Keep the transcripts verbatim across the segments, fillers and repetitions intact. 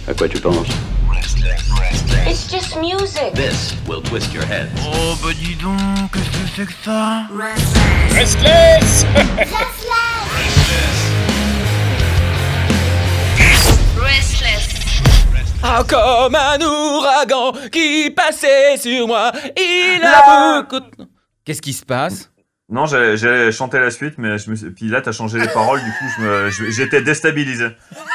À quoi tu penses? It's just music. This will twist your head. Oh bah dis donc, qu'est-ce que c'est que ça? Restless. Restless. Ah, comme un ouragan qui passait sur moi, il a beaucoup... Qu'est-ce qui se passe? Non, j'allais, j'allais chanter la suite, mais je me suis... puis là, t'as changé les paroles, du coup, je me... je... j'étais déstabilisé.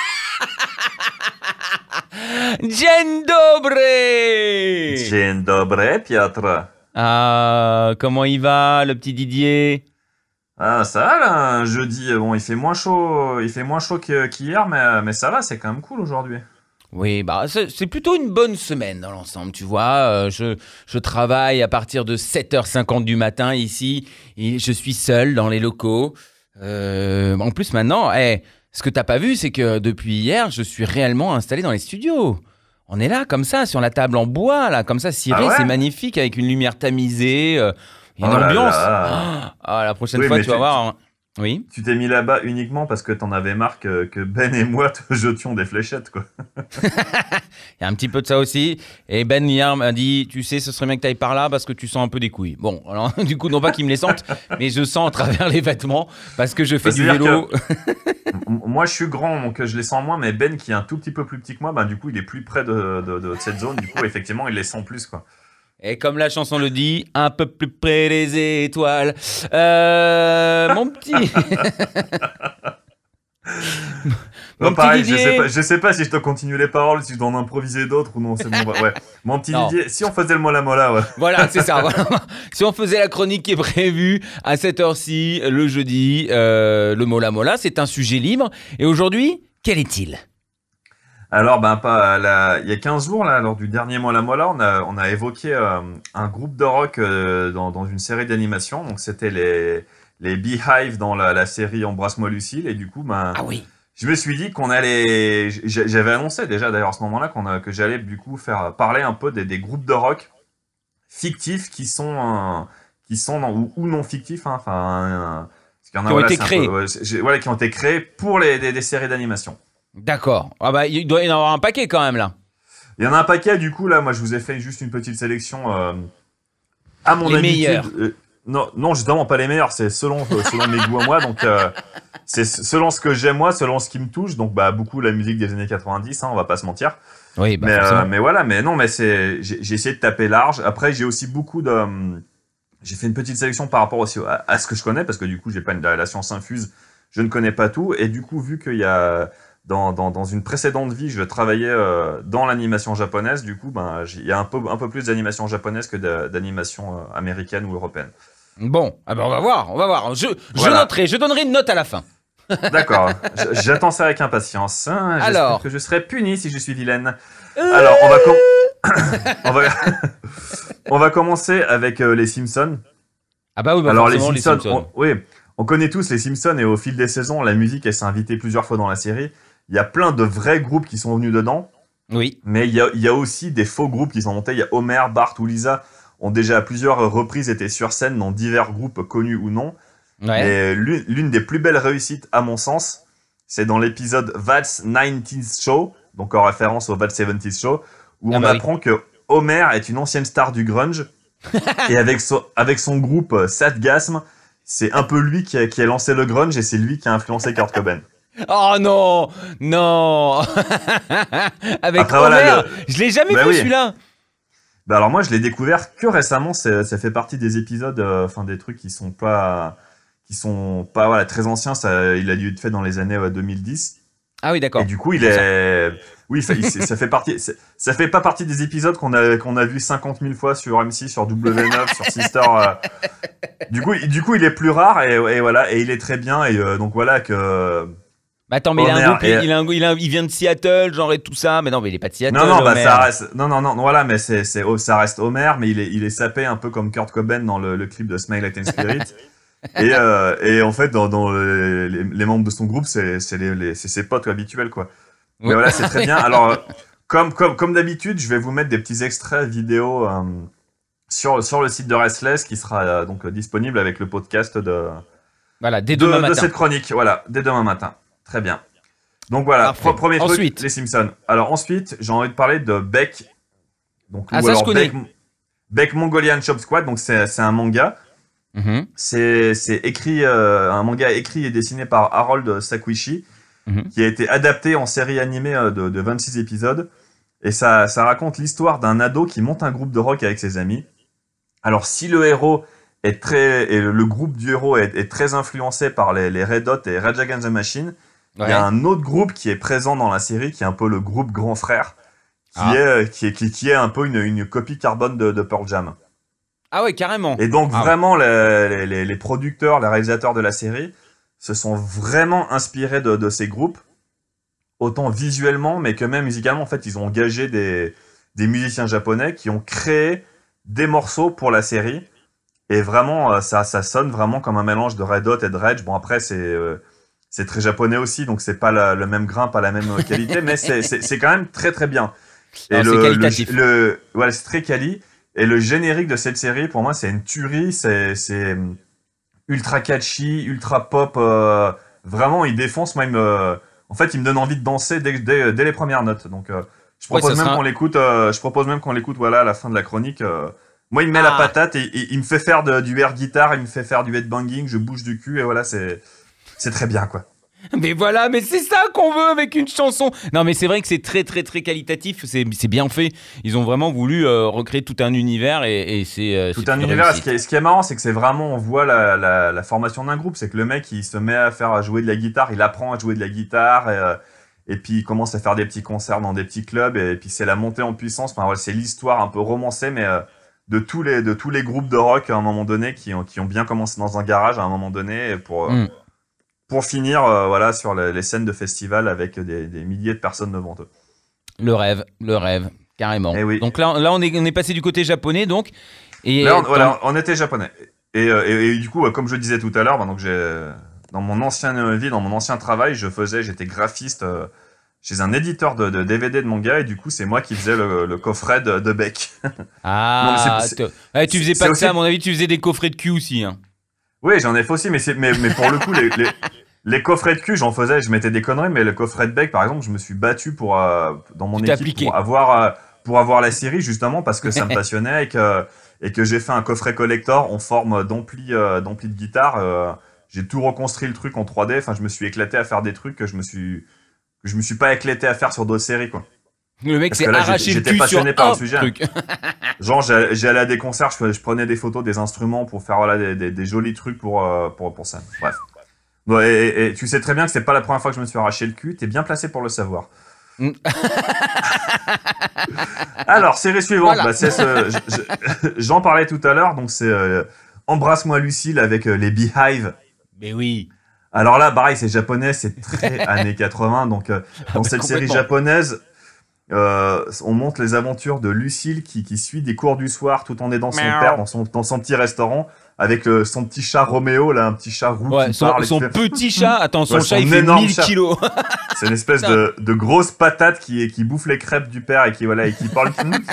Dzień dobry! Dzień dobry, Piotr. Ah, comment il va, le petit Didier? Ah, ça va, là, un jeudi. Bon, il fait moins chaud, il fait moins chaud que, qu'hier, mais, mais ça va, c'est quand même cool aujourd'hui. Oui, bah c'est, c'est plutôt une bonne semaine dans l'ensemble, tu vois. Euh, je, je travaille à partir de sept heures cinquante du matin ici, et je suis seul dans les locaux. Euh, en plus, maintenant, hey, ce que t'as pas vu, c'est que depuis hier, je suis réellement installé dans les studios. On est là, comme ça, sur la table en bois, là, comme ça, ciré, Ah ouais? c'est magnifique, avec une lumière tamisée, euh, une Oh là ambiance. là. Ah, la prochaine Oui, fois, mais tu vas tu- voir. hein. Oui. Tu t'es mis là-bas uniquement parce que t'en avais marre que, que Ben et moi te jetions des fléchettes, quoi. Il y a un petit peu de ça aussi. Et Ben hier m'a dit, tu sais, ce serait bien que tu ailles par là parce que tu sens un peu des couilles. Bon, alors du coup, non pas qu'il me les sente, mais je sens à travers les vêtements parce que je fais Bah, du c'est-à-dire vélo. M- Moi, je suis grand, donc je les sens moins, mais Ben, qui est un tout petit peu plus petit que moi, bah, du coup, il est plus près de, de, de cette zone. Du coup, effectivement, il les sent plus, quoi. Et comme la chanson le dit, un peu plus près des étoiles. Euh, mon petit. Mon Bon, petit pareil, je Didier. sais, pas, je sais pas si je dois continuer les paroles, si je dois en improviser d'autres ou non. C'est bon, bah, ouais. Mon petit Non. Didier, si on faisait le mola mola, ouais. Voilà, c'est ça. Voilà. Si on faisait la chronique qui est prévue à cette heure-ci, le jeudi, euh, le Mola Mola, c'est un sujet libre. Et aujourd'hui, quel est-il? Alors, ben, pas, là, il y a quinze jours, là, lors du dernier mola mola, on a, on a évoqué euh, un groupe de rock euh, dans, dans une série d'animation. Donc, c'était les, les Beehive dans la, la série Embrasse-moi Lucille. Et du coup, ben, Ah oui. je me suis dit qu'on allait. j'- J'avais annoncé déjà d'ailleurs à ce moment-là qu'on a, que j'allais du coup faire parler un peu des, des groupes de rock fictifs qui sont euh, qui sont dans- ou, ou non fictifs, hein, enfin, euh, parce qu'il y en a, Qui ont voilà, été c'est un créés. peu- ouais, c'est- j'ai- voilà, qui ont été créés pour les des, des séries d'animation. D'accord. Ah bah, il doit y en avoir un paquet quand même là. Il y en a un paquet, du coup là, moi je vous ai fait juste une petite sélection euh, à mon Les habitude. meilleurs. Euh, non, non, justement pas les meilleurs, c'est selon euh, selon mes goûts à moi, donc. Euh, c'est selon ce que j'aime moi, selon ce qui me touche, donc bah beaucoup la musique des années quatre-vingt-dix, hein, on va pas se mentir. Oui, bah mais, forcément. euh, mais voilà, mais non, mais c'est, j'ai, j'ai essayé de taper large. Après, j'ai aussi beaucoup de, hum, j'ai fait une petite sélection par rapport aussi à, à ce que je connais, parce que du coup, j'ai pas une, la science infuse, je ne connais pas tout, et du coup, vu qu'il y a dans, dans, dans une précédente vie, je travaillais euh, dans l'animation japonaise, du coup, ben, j'ai- il y a un peu, un peu plus d'animation japonaise que d'a- d'animation euh, américaine ou européenne. Bon, ah bah on va voir, on va voir. Je, je Voilà. noterai, je donnerai une note à la fin. D'accord, j- j'attends ça avec impatience. Hein, j'espère Alors. que je serai puni si je suis vilaine. Alors, on va, com- on va, on va commencer avec euh, les Simpsons. Ah bah oui, bah Alors les forcément, Simpsons, les Simpsons. On, oui, on connaît tous les Simpsons et au fil des saisons, la musique elle s'est invitée plusieurs fois dans la série. Il y a plein de vrais groupes qui sont venus dedans, Oui. mais il y a, il y a aussi des faux groupes qui sont montés. Il y a Homer, Bart ou Lisa ont déjà à plusieurs reprises été sur scène dans divers groupes connus ou non. Ouais. Et l'une, l'une des plus belles réussites à mon sens, c'est dans l'épisode That's nineties Show, donc en référence au That's seventies Show, où Ah on bah oui. apprend que Homer est une ancienne star du grunge. Et avec son, avec son groupe euh, Sadgasm, c'est un peu lui qui a, qui a lancé le grunge et c'est lui qui a influencé Kurt Cobain. Oh non, non. Avec Après, Homer, voilà, le- je l'ai jamais Bah vu oui. celui-là. Bah alors moi je l'ai découvert que récemment, c'est- ça fait partie des épisodes, euh, enfin des trucs qui sont pas, qui sont pas voilà, très anciens, ça, il a dû être fait dans les années ouais, deux mille dix. Ah oui, d'accord. Et du coup il est, oui ça, il- ça fait partie, c'est- ça fait pas partie des épisodes qu'on a, qu'on a vu cinquante mille fois sur M six, sur W neuf, sur Sister. euh. Du coup, il- du coup il est plus rare et, et voilà, et il est très bien et euh, donc voilà que... Bah attends, mais il a un Homer groupe, il, et- il a un- il a un- il vient de Seattle, genre et tout ça. Mais non, mais il est pas de Seattle. Non, non, bah Homer. ça reste. Non, non, non, voilà, mais c'est, c'est, oh, ça reste Homer, mais il est, il est sapé un peu comme Kurt Cobain dans le, le clip de Smile Like Teen Spirit. et, euh, et en fait, dans, dans les, les, les membres de son groupe, c'est, c'est, les, les, c'est ses potes habituels, quoi. Mais Ouais. voilà, c'est très bien. Alors, euh, comme, comme, comme d'habitude, je vais vous mettre des petits extraits vidéo euh, sur, sur le site de Restless qui sera euh, donc disponible avec le podcast de, Voilà, dès de, demain de matin. cette chronique. Voilà, dès demain matin. Très bien. Donc voilà, Parfait. premier truc, Ensuite. les Simpsons. Alors ensuite, j'ai envie de parler de Beck. Donc, Ah, ou ça, alors je connais. Beck, Beck Mongolian Chop Squad, donc c'est, c'est un manga. Mhm. C'est, c'est écrit, euh, un manga écrit et dessiné par Harold Sakwishi, Mhm. qui a été adapté en série animée euh, de, de vingt-six épisodes. Et ça, ça raconte l'histoire d'un ado qui monte un groupe de rock avec ses amis. Alors si le héros est très, et le groupe du héros est, est très influencé par les, les Red Hot et Rage Against the Machine, il Ouais. y a un autre groupe qui est présent dans la série, qui est un peu le groupe Grand Frère, qui, Ah. est, qui, est, qui, qui est un peu une, une copie carbone de, de Pearl Jam. Ah ouais, carrément. Et donc Ah. vraiment, les, les, les producteurs, les réalisateurs de la série se sont vraiment inspirés de, de ces groupes, autant visuellement, mais que même musicalement. En fait, ils ont engagé des, des musiciens japonais qui ont créé des morceaux pour la série. Et vraiment, ça, ça sonne vraiment comme un mélange de Red Hot et de Rage. Bon, après, c'est... Euh, C'est très japonais aussi, donc c'est pas la, le même grain, pas la même qualité, mais c'est, c'est, c'est quand même très très bien. Et Alors, le, c'est qualitatif. Le, le, voilà, c'est très quali. Et le générique de cette série, pour moi, c'est une tuerie. C'est, c'est ultra catchy, ultra pop. Euh, vraiment, il défonce même. Euh, en fait, il me donne envie de danser dès, dès, dès les premières notes. Donc, euh, je propose Ouais, ça même sera- qu'on l'écoute. Euh, je propose même qu'on l'écoute. Voilà, à la fin de la chronique. Euh, moi, il me met Ah. la patate et, et il me fait faire de, du air guitar, il me fait faire du headbanging. Je bouge du cul et voilà, c'est. C'est très bien, quoi. Mais voilà, mais c'est ça qu'on veut avec une chanson. Non, mais c'est vrai que c'est très, très, très qualitatif. C'est, c'est bien fait. Ils ont vraiment voulu euh, recréer tout un univers et, et c'est euh, Tout c'est un une univers. Ce réussite. qui, est, ce qui est marrant, c'est que c'est vraiment, on voit la, la, la formation d'un groupe. C'est que le mec, il se met à faire à jouer de la guitare, il apprend à jouer de la guitare, et, euh, et puis il commence à faire des petits concerts dans des petits clubs, et, puis c'est la montée en puissance. Enfin, voilà, c'est l'histoire un peu romancée, mais euh, de tous les de tous les groupes de rock à un moment donné qui ont qui ont bien commencé dans un garage à un moment donné pour euh, Mm. pour finir euh, voilà sur les, les scènes de festival avec des, des milliers de personnes devant eux. Le rêve, le rêve, carrément. Eh oui. Donc là, là on, est, on est passé du côté japonais, donc. Et Là, on, dans- voilà, on était japonais. Et, euh, et, et du coup, euh, comme je le disais tout à l'heure, bah, donc j'ai, dans mon ancienne vie, dans mon ancien travail, je faisais, j'étais graphiste euh, chez un éditeur de, de D V D de manga, et du coup, c'est moi qui faisais le, le coffret de, de Beck. Ah, Non, mais c'est- te- ouais, tu faisais c'est pas que aussi- ça, à mon avis, tu faisais des coffrets de cul aussi. Hein. Oui, j'en ai fait aussi, mais, c'est, mais, mais pour le coup, les, les, les coffrets de cul, j'en faisais, je mettais des conneries, mais le coffret de Beck, par exemple, je me suis battu pour, euh, dans mon Tu t'es équipe appliqué. pour avoir, euh, pour avoir la série, justement, parce que ça me passionnait et que, et que j'ai fait un coffret collector en forme d'ampli, euh, d'ampli de guitare. Euh, j'ai tout reconstruit le truc en trois D. Enfin, je me suis éclaté à faire des trucs que je me suis, que je me suis pas éclaté à faire sur d'autres séries, quoi. Le mec Parce s'est que là, arraché j'étais- le j'étais cul sur passionné par le un sujet. truc. Genre, j'ai- j'allais à des concerts, je, je prenais des photos des instruments pour faire voilà, des, des, des jolis trucs pour, euh, pour, pour ça. Bref. Bon, et, et- et tu sais très bien que c'est pas la première fois que je me suis arraché le cul, t'es bien placé pour le savoir. Mm. Alors, série suivante, Voilà. bah, c'est ce, je- je- j'en parlais tout à l'heure, donc c'est euh, Embrasse-moi Lucille avec euh, les Beehive. Mais oui. Alors là, pareil, c'est japonais, c'est très années quatre-vingts, donc euh, dans bah, cette série complètement. japonaise, euh, on montre les aventures de Lucille qui, qui suit des cours du soir tout en aidant son Miaou. père dans son, dans son petit restaurant avec euh, son petit chat Roméo, là, un petit chat roux Ouais, qui son, parle. et son qui fait- petit chat, attends, son Ouais, chat son il fait énorme mille chat. kilos. C'est une espèce de, de grosse patate qui, qui bouffe les crêpes du père et qui, voilà, et qui parle.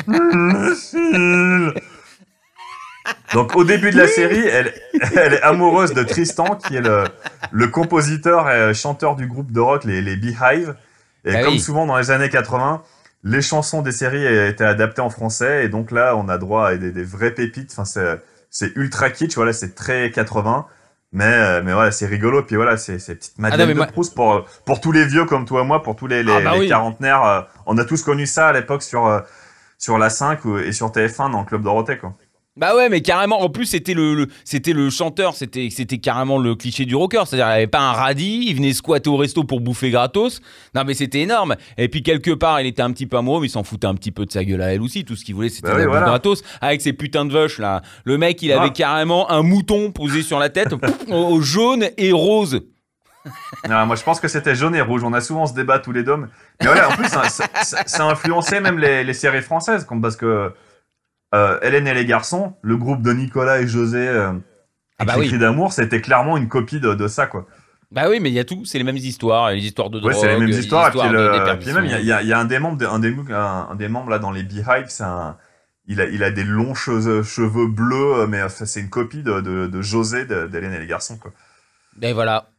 Donc au début de la série, elle, elle est amoureuse de Tristan, qui est le, le compositeur et chanteur du groupe de rock, les, les Beehive. Et Ah comme oui. souvent dans les années quatre-vingts, les chansons des séries étaient adaptées en français. Et donc là, on a droit à des, des vraies pépites. Enfin, c'est, c'est ultra kitsch, voilà, c'est très quatre-vingts. Mais, euh, mais voilà, c'est rigolo. Puis voilà, c'est, c'est petite Madeleine Ah non, mais de moi- Proust pour, pour tous les vieux comme toi et moi, pour tous les, les, Ah bah les oui. quarantenaires. euh, on a tous connu ça à l'époque sur, euh, sur la cinq ou- et sur T F un dans le Club Dorothée, quoi. Bah ouais, mais carrément. En plus, c'était le, le- c'était le chanteur, c'était, c'était carrément le cliché du rocker. C'est-à-dire, il n'y avait pas un radis, il venait squatter au resto pour bouffer gratos. Non, mais c'était énorme. Et puis, quelque part, il était un petit peu amoureux, mais il s'en foutait un petit peu de sa gueule à elle aussi. Tout ce qu'il voulait, c'était Bah la oui, bouffe voilà. gratos. Avec ses putains de vaches, là. Le mec, il avait Ah. carrément un mouton posé sur la tête, au, au jaune et rose. Ah, moi, je pense que c'était jaune et rouge. On a souvent ce débat tous les deux. Mais voilà, en plus, ça, ça, ça- ça a influencé même les, les séries françaises, comme parce que euh, Hélène et les garçons, le groupe de Nicolas et José, euh, Ah bah avec oui. Cris d'amour, c'était clairement une copie de, de ça, quoi. Bah oui, mais il y a tout. C'est les mêmes histoires. Les histoires de drogue. Ouais, c'est les mêmes les histoires. Et puis, de le, déperdition. puis même, il y a, il y a- il y a un des membres, de- un des, un, un des membres là dans les Beehive, c'est un, il a, il a des longs cheveux, cheveux bleus, mais enfin, c'est une copie de, de, de José de- d'Hélène et les garçons, quoi. Et voilà.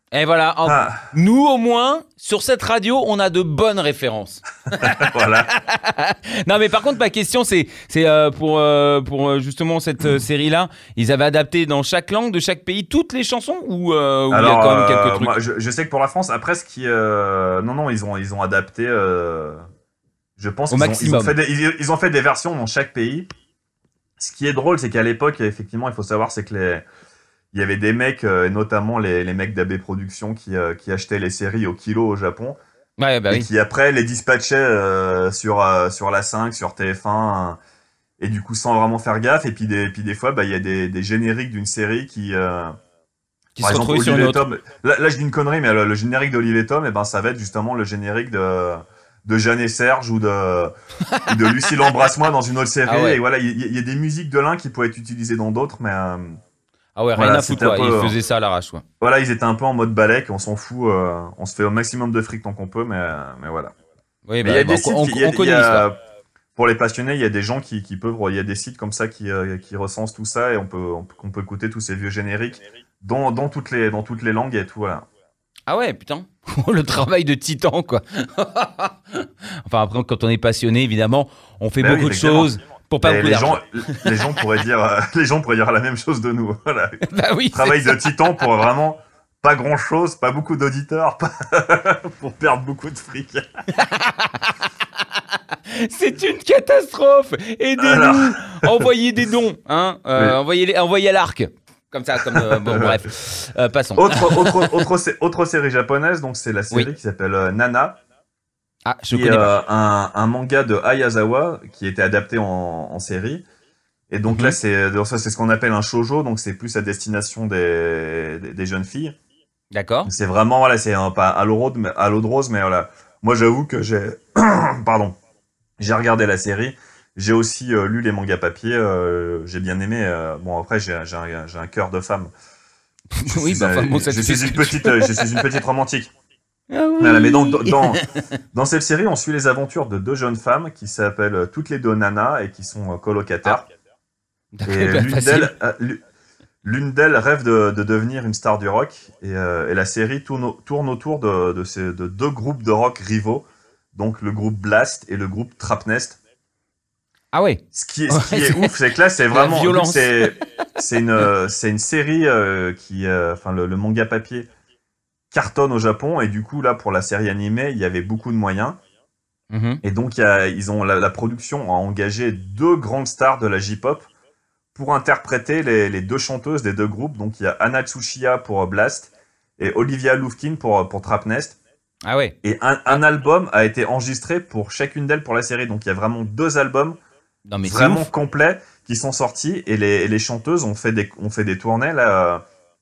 Et voilà, en- Ah. nous au moins, sur cette radio, on a de bonnes références. Voilà. Non mais par contre, ma question c'est, c'est euh, pour, euh, pour euh, justement cette euh, série-là, ils avaient adapté dans chaque langue de chaque pays toutes les chansons ou euh, ou il y a Alors, quand même quelques euh, trucs moi, je, je sais que pour la France, après, ce qui, euh, non, non, ils ont, ils ont adapté. euh, je pense Au qu'ils ont, ils maximum. ont fait des, ils, ils ont fait des versions dans chaque pays. Ce qui est drôle, c'est qu'à l'époque, effectivement, il faut savoir, c'est que les, il y avait des mecs, euh, et notamment les, les mecs d'A B Productions, qui, euh, qui achetaient les séries au kilo au Japon, Ouais, bah et oui. qui après les dispatchaient euh, sur, euh, sur la cinq, sur T F un, euh, et du coup sans vraiment faire gaffe. Et puis des, puis des fois, bah, il y a des, des génériques d'une série qui, euh, Qui par se exemple, retrouvent sur une Olive et autre. Tom. Là, là, je dis une connerie, mais le, le générique d'Olive et Tom, eh ben, ça va être justement le générique de, de Jeanne et Serge ou de, ou de Lucille Embrasse-moi dans une autre série. Ah ouais. Et voilà, il y, il y a des musiques de l'un qui pourraient être utilisées dans d'autres, mais euh, Ah ouais, rien Voilà, à foutre c'était un quoi. peu- Ils faisaient ça à l'arrache quoi. voilà, ils étaient un peu en mode balèque, on s'en fout, euh, on se fait au maximum de fric tant qu'on peut, mais, euh, mais voilà. Oui, Mais bah, il y a bah, des sites on, qui- il y a- on il y connaît a- l'histoire. Pour les passionnés, il y a des gens qui, qui peuvent, il y a des sites comme ça qui, euh, qui recensent tout ça et on peut, on, peut- on peut écouter tous ces vieux génériques dans, dans toutes les, dans toutes les langues et tout, voilà. Ah ouais, putain. Le travail de titan, quoi. Enfin, après, quand on est passionné, évidemment, on fait Bah oui, beaucoup de effectivement. choses pour pas Et beaucoup les d'argent. gens, les gens pourraient dire, euh, les gens pourraient dire la même chose de nous. Voilà. Bah oui, c'est Travail ça. de titan pour vraiment pas grand chose, pas beaucoup d'auditeurs, pas- pour perdre beaucoup de fric. C'est une catastrophe. Aidez-nous. Alors. Envoyez des dons. Hein euh, Oui. envoyez, envoyez à l'arc. Comme ça, comme. euh, bon, bref. Euh, passons. Autre, autre, autre, sé- autre série japonaise, donc c'est la série Oui. qui s'appelle euh, Nana, Ah, je qui est connais pas. euh, un, un manga de Ayazawa qui a été adapté en, en série. Et donc Mhm. là, c'est donc ça, c'est ce qu'on appelle un shoujo, donc c'est plus à destination des, des, des jeunes filles. D'accord. C'est vraiment, voilà, c'est un, pas à l'eau de rose, mais, à l'eau de rose, mais voilà. Moi, j'avoue que j'ai, pardon, j'ai regardé la série. J'ai aussi euh, lu les mangas papier. euh, j'ai bien aimé. euh, bon, après, j'ai, j'ai un, j'ai un cœur de femme. Je Oui, suis bah, un- enfin, bon, ça je te fait suis ce une que tu petite, euh, je suis une petite romantique. Ah oui. Voilà, mais donc, dans, dans, dans cette série, on suit les aventures de deux jeunes femmes qui s'appellent euh, toutes les deux Nana et qui sont euh, colocataires. D'accord, Et bah, l'une facile. d'elles, euh, l'u- l'une d'elles rêve de, de devenir une star du rock. Et, euh, et la série tourne, au- tourne autour de, de, ces, de deux groupes de rock rivaux. Donc le groupe Blast et le groupe Trapnest. Ah ouais. Ce qui est, ce qui Ouais, est c'est- ouf, c'est que là, c'est vraiment, vu que violence. c'est, c'est une, euh, c'est une série euh, qui, euh, enfin, le, le manga papier cartonne au Japon et du coup là, pour la série animée, il y avait beaucoup de moyens Mhm. et donc il y a, ils ont la, la production a engagé deux grandes stars de la J-pop pour interpréter les, les deux chanteuses des deux groupes. Donc il y a Anna Tsuchiya pour euh, Blast et Olivia Lufkin pour pour Trapnest. Ah ouais. Et un, un album a été enregistré pour chacune d'elles pour la série. Donc il y a vraiment deux albums Non mais c'est vraiment ouf. complets qui sont sortis et les, et les chanteuses ont fait des, ont fait des tournées. Là, euh,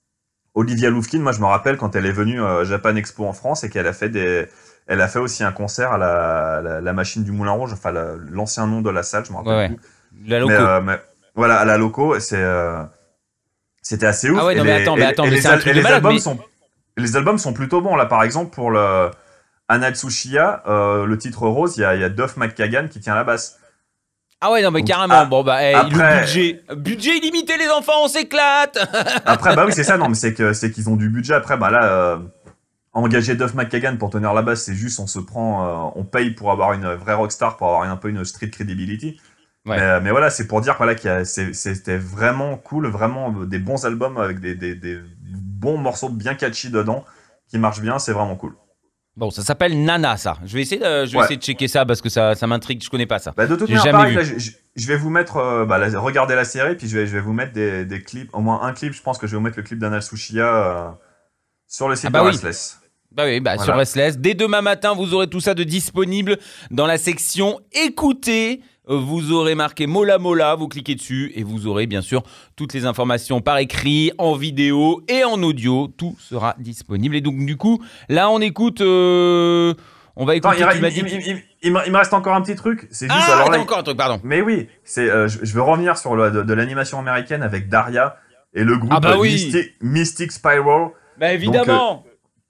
Olivia Lufkin, moi je me rappelle quand elle est venue à Japan Expo en France et qu'elle a fait des, elle a fait aussi un concert à la, la, la machine du Moulin Rouge, enfin la- l'ancien nom de la salle, je me rappelle Ouais, plus. ouais. La loco. Mais, euh, mais voilà, à la loco, et c'est, euh, c'était assez ouf. Ah ouais, non, Et mais les- attends, mais et- attends, et mais les c'est un al- truc et de les malade, albums mais- sont, les albums sont plutôt bons. Là, par exemple, pour le Anna Tsuchiya, euh, le titre rose, il y a, il y a Duff McKagan qui tient la basse. Ah ouais, non mais Donc, carrément. ah, Bon bah, eh, après- le budget, budget illimité les enfants, on s'éclate. Après, bah oui, c'est ça, non, mais c'est que c'est qu'ils ont du budget. Après, bah là, euh, engager Duff McKagan pour tenir la basse, c'est juste, on se prend, euh, on paye pour avoir une vraie rockstar, pour avoir un peu une street credibility. Ouais. Mais, mais voilà, c'est pour dire voilà, qu'il y a, c'est- c'était vraiment cool, vraiment des bons albums avec des, des, des bons morceaux bien catchy dedans, qui marchent bien, c'est vraiment cool. Bon, ça s'appelle Nana, ça. Je vais essayer, de, je vais Ouais. essayer de checker ça parce que ça, ça m'intrigue. Je connais pas ça. Bah, de toute J'ai manière, jamais pareil, vu. là, je, je- je vais vous mettre, euh, bah, là, regardez la série, puis je vais, je vais vous mettre des, des clips, au moins un clip, je pense que je vais vous mettre le clip d'Anna Tsuchiya euh, sur le site Ah bah de oui. Restless. Bah oui, bah Voilà. sur Restless. Dès demain matin, vous aurez tout ça de disponible dans la section écoutez. Euh, Vous aurez marqué Mola Mola, vous cliquez dessus et vous aurez bien sûr toutes les informations par écrit, en vidéo et en audio. Tout sera disponible. Et donc du coup, là on écoute, euh, on va Attends, écouter. il, tu m'as il- dit- il- il- il me il me reste encore un petit truc, c'est juste, Ah, alors attends, là, encore un truc, pardon. mais oui, c'est, euh, je, je veux revenir sur le, de, de l'animation américaine avec Daria et le groupe Ah bah euh, oui. Mystic, Mystic Spiral. Bah évidemment.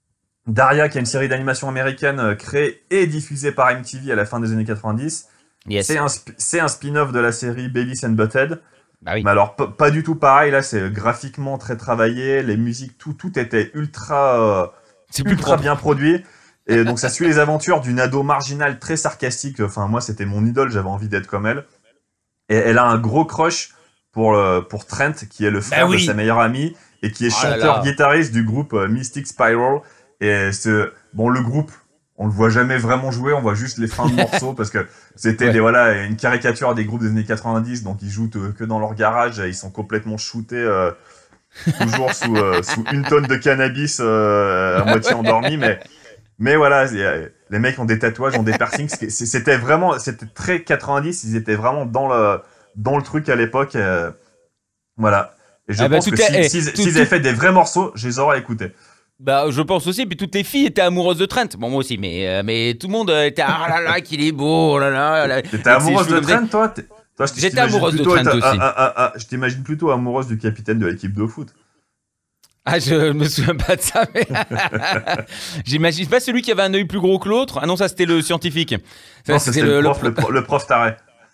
Daria, qui est une série d'animation américaine euh, créée et diffusée par M T V à la fin des années quatre-vingt-dix. Yes. C'est un, sp- c'est un spin-off de la série Beavis and Butthead. Bah oui. Mais alors, p- pas du tout pareil. Là, c'est graphiquement très travaillé. Les musiques, tout, tout était ultra, euh, C'est plus ultra propre. bien produit. Et donc, ça suit les aventures d'une ado marginale très sarcastique. Enfin, moi, c'était mon idole. J'avais envie d'être comme elle. Et elle a un gros crush pour, le, pour Trent, qui est le frère Bah oui. de sa meilleure amie et qui est Oh là là. chanteur-guitariste du groupe euh, Mystic Spiral. Et ce, bon, le groupe, on le voit jamais vraiment jouer, on voit juste les fins de morceaux parce que c'était Ouais. des, voilà, une caricature des groupes des années quatre-vingt-dix, donc ils jouent te- que dans leur garage, et ils sont complètement shootés, euh, toujours sous, euh, sous une tonne de cannabis, euh, à moitié endormi, mais, mais voilà, c'est, euh, les mecs ont des tatouages, ont des piercings, c'est- c'était vraiment, c'était très quatre-vingt-dix, ils étaient vraiment dans le, dans le truc à l'époque, euh, voilà. Et je Ah bah, pense tout que est- si- eh, s'ils tout- s'ils avaient fait des vrais morceaux, je les aurais écoutés. Bah, je pense aussi. Puis toutes les filles étaient amoureuses de Trent. Bon, moi aussi, mais, euh, mais tout le monde euh, était ah là là, qu'il est beau, oh là là. là. T'étais Avec ses amoureuse cheveux de comme ça. Trent, toi T'es- Toi, je J'étais t'imagine amoureuse de plutôt Trent être- aussi. ah, ah, ah, je t'imagine plutôt amoureuse du capitaine de l'équipe de foot. Ah, je me souviens pas de ça, mais. J'imagine pas celui qui avait un œil plus gros que l'autre. Ah non, ça c'était le scientifique. Ça, Non, c'était le, prof, le, pro- le prof taré.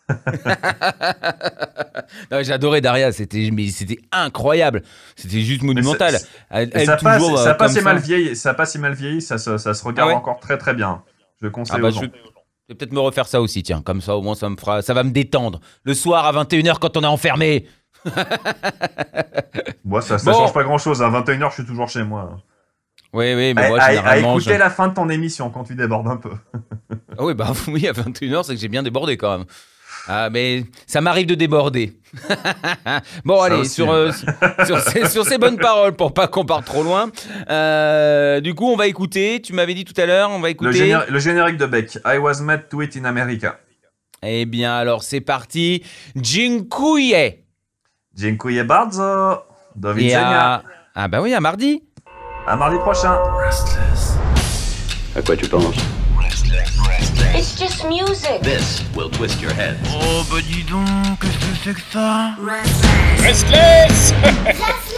Non, j'adorais Daria, c'était, mais c'était incroyable. C'était juste monumental. Mais ça- Elle, Et elle ça passe, toujours, ça euh, passe comme si mal vieilli, ça passe si mal vieilli, ça, se- ça se regarde Ah ouais encore très très bien. Je conseille Ah bah, aux je... gens. je vais peut-être me refaire ça aussi, tiens. Comme ça, au moins, ça me fera, ça va me détendre. Le soir à vingt et une heures quand on est enfermé. Moi, ça, ça Bon. change pas grand chose. À vingt et une heures, je suis toujours chez moi. Oui, oui, mais À, moi, à- à généralement. écouter je- la fin de ton émission quand tu débordes un peu. Ah oui, bah oui, à vingt et une heures, c'est que j'ai bien débordé quand même. Ah, mais ça m'arrive de déborder. Bon, Ça allez, aussi. sur, euh, sur, ces, sur ces bonnes paroles, pour pas qu'on parte trop loin. euh, du coup, on va écouter. Tu m'avais dit tout à l'heure, on va Le, écouter. généri- le générique de Beck. I was made to it in America. Eh bien, alors, c'est parti. Dziękuję. Dziękuję bardzo. Do Et widzenia. à... Ah, bah oui, à mardi. À mardi prochain. À quoi tu penses? It's just music. This will twist your head. Oh bah dis donc, qu'est-ce que c'est que ça? Restless. Restless.